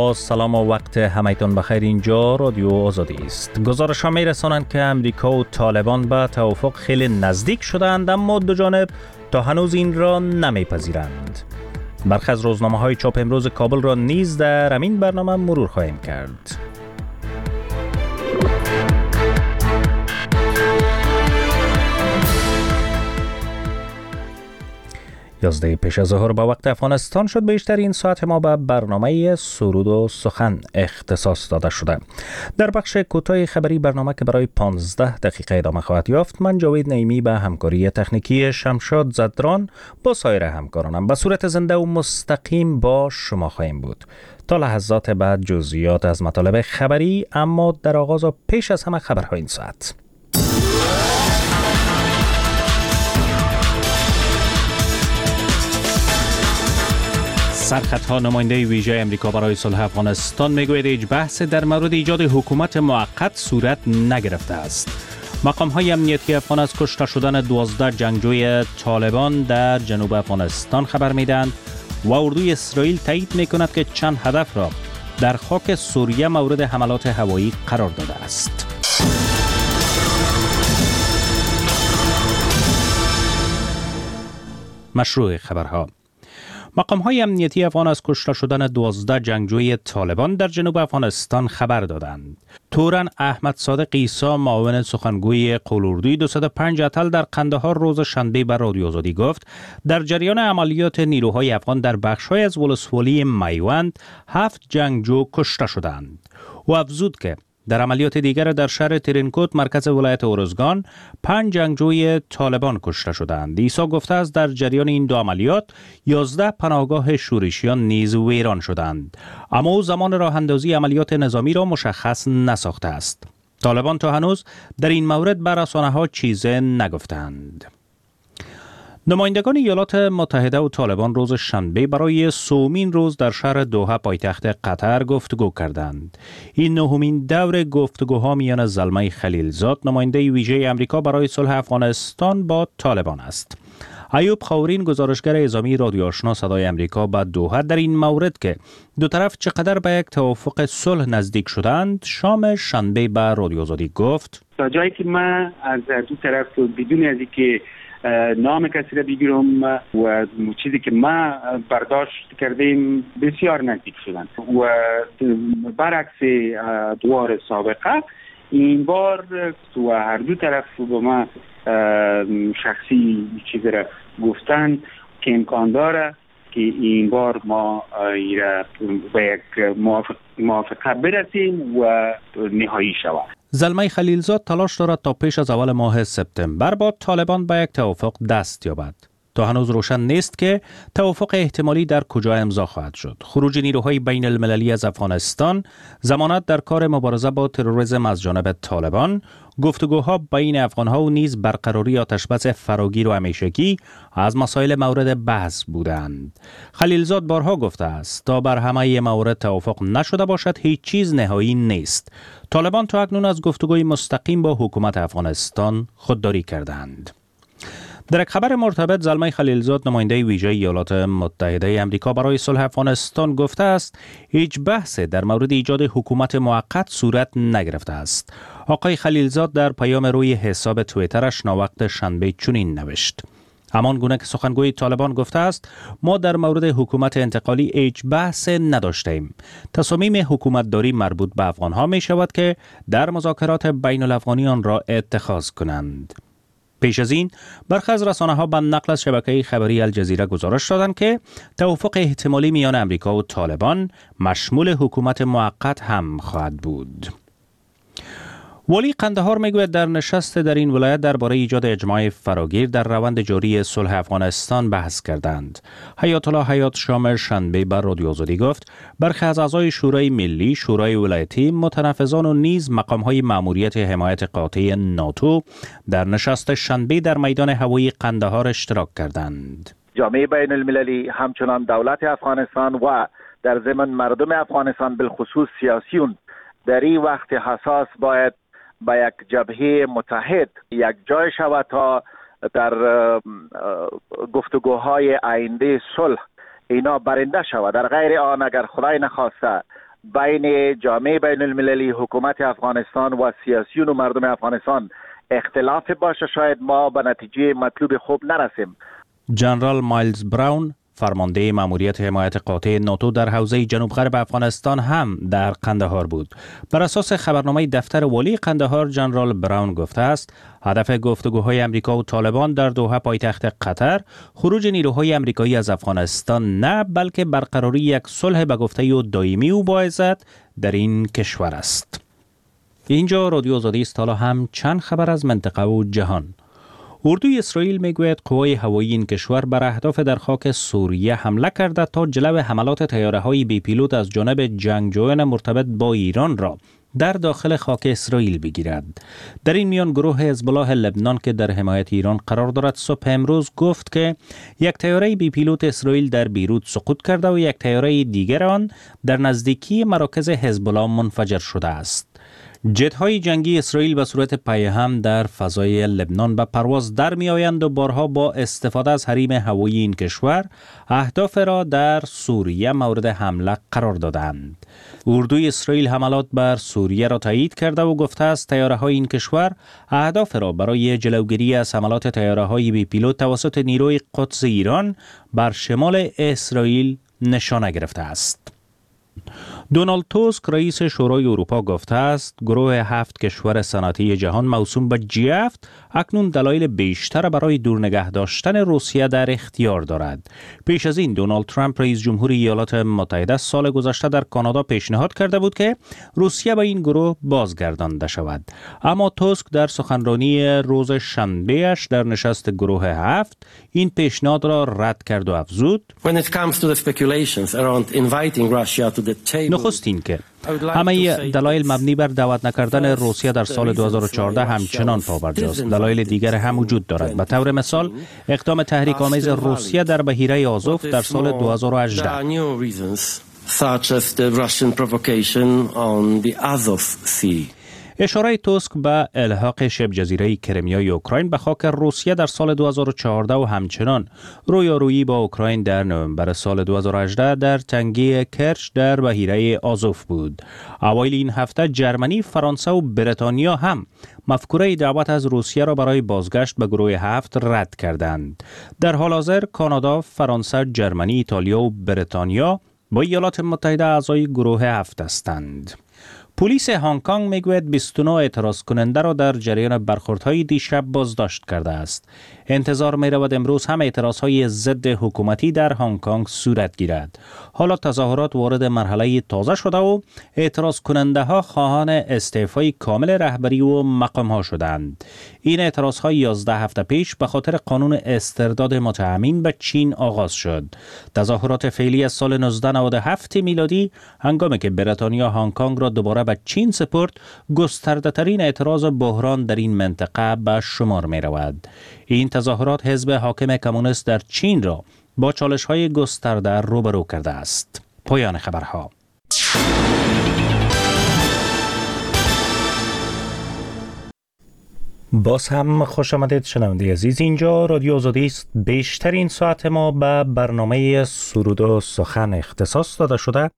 با سلام و وقت همایتان بخیر. اینجا رادیو آزادی است. گزارش ها می رسانند که امریکا و طالبان به توافق خیلی نزدیک شدند، اما دو جانب تا هنوز این را نمی پذیرند. برخی از روزنامه های چاپ امروز کابل را نیز در همین برنامه مرور خواهیم کرد. 11 پیش از ظهر به وقت افغانستان شد. بیشتر این ساعت ما به برنامه سرود و سخن اختصاص داده شده. در بخش کوتاه خبری برنامه که برای 15 دقیقه ادامه خواهد یافت، من جاوید نعیمی به همکاری تکنیکی شمشاد زدران با سایر همکارانم به صورت زنده و مستقیم با شما خواهیم بود تا لحظات بعد. جزئیات از مطالب خبری، اما در آغاز و پیش از همه خبرهای این ساعت. سرخطها نماینده ویژه امریکا برای صلح افغانستان میگوید هیچ بحث در مورد ایجاد حکومت موقت صورت نگرفته است. مقام‌های امنیتی افغان از کشته شدن 12 جنگجوی طالبان در جنوب افغانستان خبر میدهند و اردوی اسرائیل تایید میکند که چند هدف را در خاک سوریه مورد حملات هوایی قرار داده است. مشروع خبرها. مقام‌های امنیتی افغان از کشته شدن 12 جنگجوی طالبان در جنوب افغانستان خبر دادند. تورن احمد صادق عیسی، معاون سخنگوی قول‌اردوی 205 اتل در قندهار روز شنبه بر رادیو آزادی گفت در جریان عملیات نیروهای افغان در بخش‌های از ولسوالی میوند 7 جنگجو کشته شدند. او افزود که در عملیات دیگر در شهر ترینکوت مرکز ولایت اورزگان 5 جنگجوی طالبان کشته شدند. عیسی گفته است در جریان این دو عملیات 11 پناهگاه شورشیان نیز ویران شدند، اما او زمان راه اندازی عملیات نظامی را مشخص نساخته است. طالبان تا هنوز در این مورد بر رسانه‌ها چیزی نگفتند. نمایندگان ایالات متحده و طالبان روز شنبه برای سومین روز در شهر دوحه پایتخت قطر گفتگو کردند. این نهمین دور گفتگوها میان زلمه خلیلزاد، نماینده ویژه امریکا برای صلح افغانستان، با طالبان است. ایوب خاورین، گزارشگر اعزامی رادیو آشنا صدای امریکا، به دوحه در این مورد که دو طرف چقدر به یک توافق صلح نزدیک شدند شام شنبه به رادیو آزادی گفت: تا جایی که من از دو طرف بدون از اینکه نام کسی را بگیرم و چیزی که ما برداشت کردیم بسیار نزدیک شدن و برعکس دوار سابقه این بار و هر دو طرف به ما شخصی چیزی را گفتن که امکان داره که این بار ما به یک موافقه برسیم و نهایی شود. زلمه خلیلزاد تلاش دارد تا پیش از اول ماه سپتامبر با طالبان به یک توافق دست یابد. تا هنوز روشن نیست که توافق احتمالی در کجا امضا خواهد شد. خروج نیروهای بین المللی از افغانستان، ضمانت در کار مبارزه با تروریسم از جانب طالبان، گفتگوها بین افغانها و نیز برقراری آتشبس فراگیر و همیشگی از مسائل مورد بحث بودند. خلیلزاد بارها گفته است تا بر همه مورد توافق نشده باشد هیچ چیز نهایی نیست. طالبان تا اکنون از گفتگوی مستقیم با حکومت افغانستان خودداری کردند. در یک خبر مرتبط، زلمه خلیلزاد، نماینده ویژه ایالات متحده آمریکا برای صلح افغانستان، گفته است هیچ بحث در مورد ایجاد حکومت موقت صورت نگرفته است. آقای خلیلزاد در پیام روی حساب توییترش ناوقت شنبه چنین نوشت: همان گونه که سخنگوی طالبان گفته است ما در مورد حکومت انتقالی هیچ بحث نداشتیم. تصامیم حکومتداری مربوط به افغانها می شود که در مذاکرات بین الافغانی آن را اتخاذ کنند. پیش از این برخی از رسانه‌ها به نقل از شبکه خبری الجزیره گزارش دادند که توافق احتمالی میان امریکا و طالبان مشمول حکومت موقت هم خواهد بود. والی قندهار میگوید در نشست در این ولایت درباره ایجاد اجماع فراگیر در روند جاری صلح افغانستان بحث کردند. حیات الله حیات شام شنبه بر رادیو آزادی گفت برخی از اعضای شورای ملی، شورای ولایتی، متنفذان و نیز مقام‌های مأموریت حمایت قاطع ناتو در نشست شنبه در میدان هوایی قندهار اشتراک کردند. جامعه بین المللی همچنان دولت افغانستان و در ضمن مردم افغانستان بالخصوص سیاسیون در این وقت حساس باید با یک جبهه متحد یک جای شود تا در گفتگوهای آینده صلح اینا برنده شود. در غیر آن اگر خدای نخواسته بین جامعه بین المللی، حکومت افغانستان و سیاسیون و مردم افغانستان اختلاف باشه، شاید ما به نتیجه مطلوب خوب نرسیم. جنرال مایلز براون، فرمانده ماموریت حمایت قاطع ناتو در حوزه جنوب غرب افغانستان هم در قندهار بود. بر اساس خبرنامه دفتر والی قندهار، جنرال براون گفته است هدف گفتگوهای امریکا و طالبان در دوحه پایتخت قطر خروج نیروهای امریکایی از افغانستان نه، بلکه برقراری یک صلح به گفته و دائمی و باعزت در این کشور است. اینجا رادیو آزادی است. حالا هم چند خبر از منطقه و جهان. اردوی اسرائیل میگوید قوای هوایی این کشور بر اهداف در خاک سوریه حمله کرده تا جلو حملات طیاره‌های بی پیلوت از جانب جنگجویان مرتبط با ایران را در داخل خاک اسرائیل بگیرد. در این میان گروه حزب الله لبنان که در حمایت ایران قرار دارد صبح امروز گفت که یک طیاره بی پیلوت اسرائیل در بیروت سقوط کرده و یک طیاره دیگر آن در نزدیکی مراکز حزب الله منفجر شده است. جت‌های جنگی اسرائیل به صورت پیهم در فضای لبنان به پرواز در می‌آیند و بارها با استفاده از حریم هوایی این کشور اهداف را در سوریه مورد حمله قرار دادند. اردوی اسرائیل حملات بر سوریه را تایید کرده و گفته است طیاره‌های این کشور اهداف را برای جلوگیری از حملات طیاره‌های بی پیلوت توسط نیروی قدس ایران بر شمال اسرائیل نشانه گرفته است. دونالد توسک رئیس شورای اروپا گفته است گروه 7 کشور صنعتی جهان موسوم به G7 اکنون دلایل بیشتر برای دور نگه داشتن روسیه در اختیار دارد. پیش از این دونالد ترامپ رئیس جمهور ایالات متحده سال گذشته در کانادا پیشنهاد کرده بود که روسیه به این گروه بازگردانده شود، اما توسک در سخنرانی روز شنبه اش در نشست گروه 7 این پیشنهاد را رد کرد و افزود نخستین که همه دلایل مبنی بر دعوت نکردن روسیه در سال 2014 همچنان پابرجاست. دلایل دیگر هم وجود دارد. به طور مثال اقدام تحریک آمیز روسیه در بحیره آزوف در سال 2018. اشاره توسک به الحاق شبه جزیره کرایمای اوکراین به خاک روسیه در سال 2014 و همچنان رویارویی با اوکراین در نوامبر سال 2018 در تنگه کرچ در بحیره آزوف بود. اوایل این هفته جرمنی، فرانسه و بریتانیا هم مفکوره دعوت از روسیه را برای بازگشت به گروه 7 رد کردند. در حال حاضر کانادا، فرانسه، جرمنی، ایتالیا و بریتانیا با ایالات متحده اعضای گروه 7 هستند. پلیس هنگ کنگ میگوید 29 اعتراض کننده را در جریان برخوردهای دیشب بازداشت کرده است. انتظار می رود امروز هم اعتراضهای ضد حکومتی در هنگ کنگ صورت گیرد. حالا تظاهرات وارد مرحله تازه شده و اعتراض کننده ها خواهان استعفای کامل رهبری و مقام ها شدند. این اعتراض ها 11 هفته پیش به خاطر قانون استرداد متهمین به چین آغاز شد. تظاهرات فعلی از سال 1997 میلادی هنگامی که بریتانیا هنگ کنگ را دوباره به چین سپرد گسترده ترین اعتراض بحران در این منطقه به شمار می رود. این تظاهرات حزب حاکم کمونیست در چین را با چالش‌های گسترده روبرو کرده است. پایان خبرها. باز هم خوش آمدید شنونده عزیز. اینجا رادیو آزادی است. بیشترین ساعت ما به برنامه سرود و سخن اختصاص داده شده.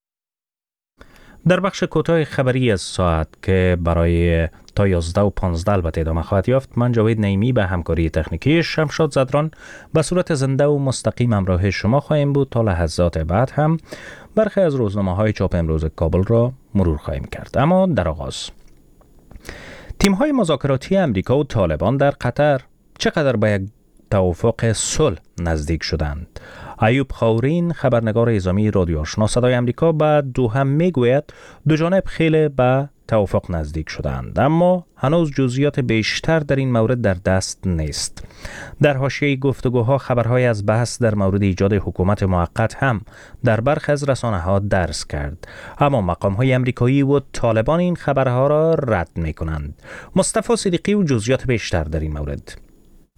در بخش کوتاه خبری از ساعت که برای تا 11 و 15 البته ادامه خواهد یافت، من جاوید نعیمی به همکاری تکنیکی شمشاد زدران به صورت زنده و مستقیم همراه شما خواهیم بود. تا لحظات بعد هم برخی از روزنامه‌های چاپ امروز کابل را مرور خواهیم کرد. اما در آغاز تیم‌های مذاکراتی امریکا و طالبان در قطر چقدر به یک توافق صلح نزدیک شدند؟ ایوب خاورین، خبرنگار اعزامی رادیو آشنا صدای امریکا، به دوحه میگوید دو جانب خیلی به توافق نزدیک شدند، اما هنوز جزئیات بیشتر در این مورد در دست نیست. در حاشیه گفتگوها خبرهای از بحث در مورد ایجاد حکومت موقت هم در برخی از رسانه‌ها درز کرد، اما مقام‌های امریکایی و طالبان این خبرها را رد می‌کنند. مصطفی صدیقی و جزئیات بیشتر در این مورد.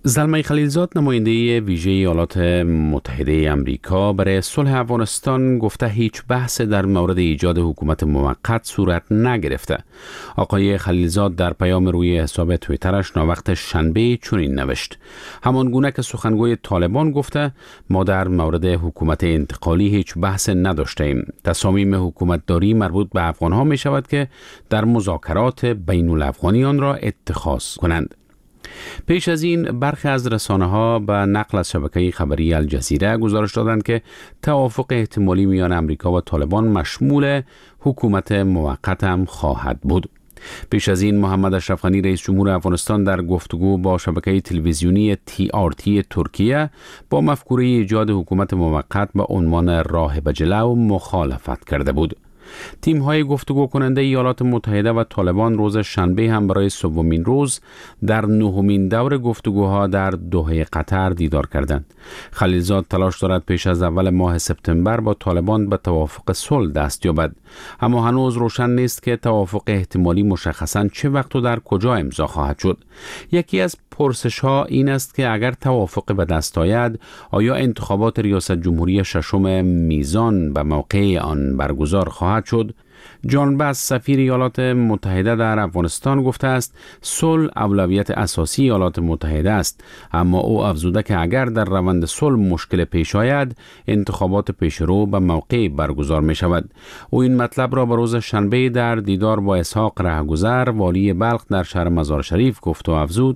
زلمه خلیلزاد نماینده ویژه ایالات متحده آمریکا برای صلح افغانستان گفته هیچ بحث در مورد ایجاد حکومت موقت صورت نگرفته. آقای خلیلزاد در پیام روی حساب توییترش ناوقت شنبه چنین نوشت: همانگونه که سخنگوی طالبان گفته ما در مورد حکومت انتقالی هیچ بحث نداشتیم. تصامیم حکومتداری مربوط به افغانها می شود که در مذاکرات بین الافغانی آن را اتخاذ کنند. پیش از این برخی از رسانه‌ها به نقل از شبکه خبری الجزیره گزارش دادند که توافق احتمالی میان امریکا و طالبان مشمول حکومت موقت هم خواهد بود. پیش از این محمد اشرف غنی رئیس جمهور افغانستان در گفتگو با شبکه تلویزیونی TRT ترکیه با مفکوره ایجاد حکومت موقت به عنوان راه به جلو مخالفت کرده بود. تیم‌های گفتگو کننده ایالات متحده و طالبان روز شنبه هم برای سومین روز در نهمین دور گفتگوها در دوحه قطر دیدار کردند. خلیلزاد تلاش دارد پیش از اول ماه سپتامبر با طالبان به توافق صلح دست یابد، اما هنوز روشن نیست که توافق احتمالی مشخصاً چه وقت و در کجا امضا خواهد شد. یکی از پرسش‌ها این است که اگر توافق به دست آید آیا انتخابات ریاست جمهوری ششم میزان به موقع آن برگزار خواهد شد؟ جان بس سفیر ایالات متحده در افغانستان گفته است صلح اولویت اساسی ایالات متحده است، اما او افزوده که اگر در روند صلح مشکل پیش آید انتخابات پیشرو به موقع برگزار می شود. او این مطلب را به روز شنبه در دیدار با اسحاق رهگذر والی بلخ در شهر مزار شریف گفت و افزود: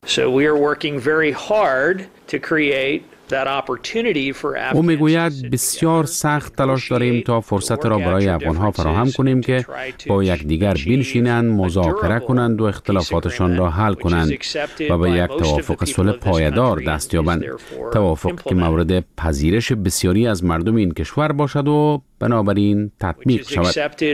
او میگوید بسیار سخت تلاش داریم تا فرصت را برای افغانها فراهم کنیم که با یکدیگر بنشینند، مذاکره کنند و اختلافاتشان را حل کنند و به یک توافق صلح پایدار دست یابند. توافق که مورد پذیرش بسیاری از مردم این کشور باشد و بنابراین تطبیق شود.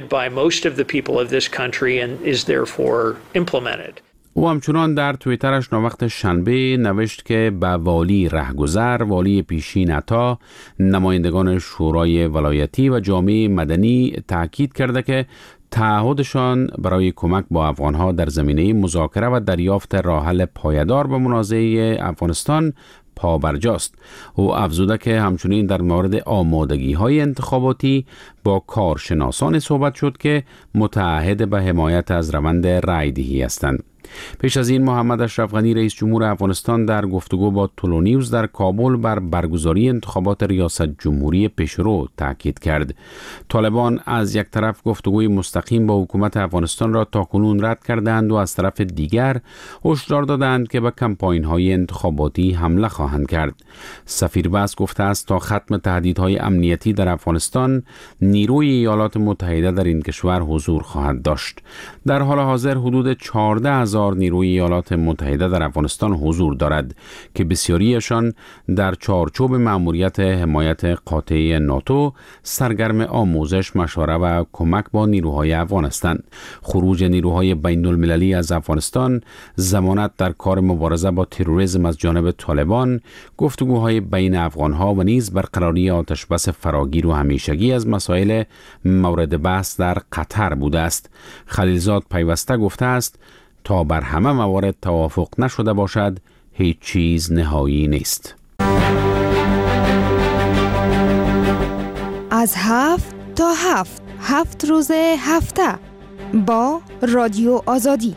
او همچنان در توییترش ناوقت شنبه نوشت که به والی رهگذر، والی پیشین عطا، نمایندگان شورای ولایتی و جامعه مدنی تاکید کرده که تعهدشان برای کمک با افغانها در زمینه مذاکره و دریافت راه حل پایدار به منازعه افغانستان پابرجاست. او افزوده که همچنین در مورد آمادگی‌های انتخاباتی با کارشناسان صحبت شد که متعهد به حمایت از روند رایدهی هستند. پیش از این محمد اشرف غنی رئیس جمهور افغانستان در گفتگو با تولونیوز در کابل بر برگزاری انتخابات ریاست جمهوری پیشرو تاکید کرد. طالبان از یک طرف گفتگوی مستقیم با حکومت افغانستان را تاکنون رد کردند و از طرف دیگر هشدار دادند که به کمپاین‌های انتخاباتی حمله خواهند کرد. سفیر بس گفته است تا ختم تهدیدهای امنیتی در افغانستان نیروی ایالات متحده در این کشور حضور خواهد داشت. در حال حاضر حدود 14,000 نیروی ایالات متحده در افغانستان حضور دارد که بسیاریشان در چارچوب مأموریت حمایت قاطع ناتو سرگرم آموزش، مشاوره و کمک با نیروهای افغان هستند. خروج نیروهای بین المللی از افغانستان، ضمانت در کار مبارزه با تروریسم از جانب طالبان، گفتگوهای بین افغانها و نیز برقراری آتشبس فراگیر و همیشگی از مسائل مورد بحث در قطر بوده است. خلیلزاد پیوسته گفته است تا بر همه موارد توافق نشده باشد هیچ چیز نهایی نیست. از 7 تا 7 روز هفته با رادیو آزادی.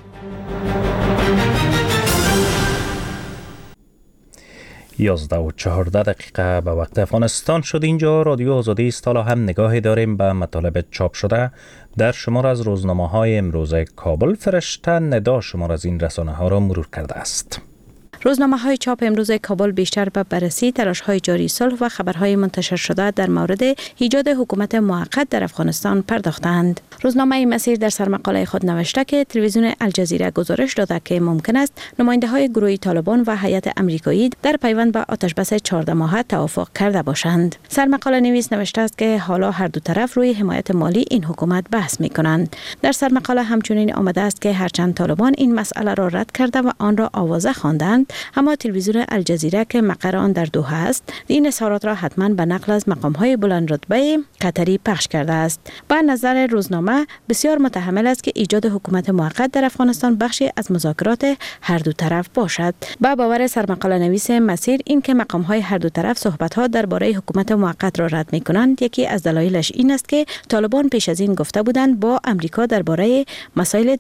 11:14 به وقت افغانستان شد. اینجا رادیو آزادی است. حالا هم نگاهی داریم به مطالب چاپ شده در شمار از روزنامه‌های امروز کابل. فرشته ندا شمار از این رسانه‌ها را مرور کرده است. روزنامه‌های چاپ امروز کابل بیشتر به بررسی تلاش‌های جاری صلح و خبرهای منتشر شده در مورد ایجاد حکومت موقت در افغانستان پرداختند. روزنامه مسیر در سرمقاله خود نوشته که تلویزیون الجزیره گزارش داده که ممکن است نماینده‌های گروه طالبان و هیئت آمریکایی در پیوند به آتشبس 14 ماهه توافق کرده باشند. سرمقاله نویس نوشته است که حالا هر دو طرف روی حمایت مالی این حکومت بحث می‌کنند. در سرمقاله همچنین آمده است که هرچند طالبان این مسئله را رد کرده و آن را آوازه خواندند، اما تلویزیون الجزیره که مقر آن در دوحه است این اظهارات را حتما به نقل از مقام‌های بلند رتبه قطری پخش کرده است. با نظر روزنامه بسیار محتمل است که ایجاد حکومت موقت در افغانستان بخشی از مذاکرات هر دو طرف باشد. با باور سرمقاله نویس مسیر این که مقام‌های هر دو طرف صحبت‌ها درباره حکومت موقت را رد می‌کنند یکی از دلایلش این است که طالبان پیش از این گفته بودند با امریکا درباره مسائل